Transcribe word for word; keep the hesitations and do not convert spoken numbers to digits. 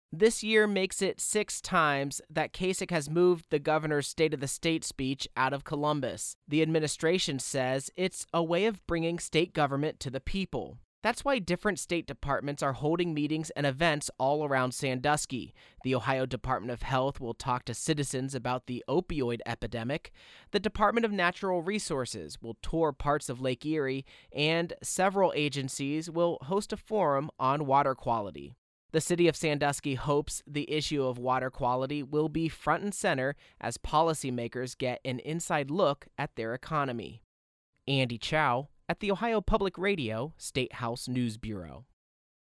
This year makes it six times that Kasich has moved the governor's State of the State speech out of Columbus. The administration says it's a way of bringing state government to the people. That's why different state departments are holding meetings and events all around Sandusky. The Ohio Department of Health will talk to citizens about the opioid epidemic. The Department of Natural Resources will tour parts of Lake Erie, and several agencies will host a forum on water quality. The city of Sandusky hopes the issue of water quality will be front and center as policymakers get an inside look at their economy. Andy Chow at the Ohio Public Radio State House News Bureau.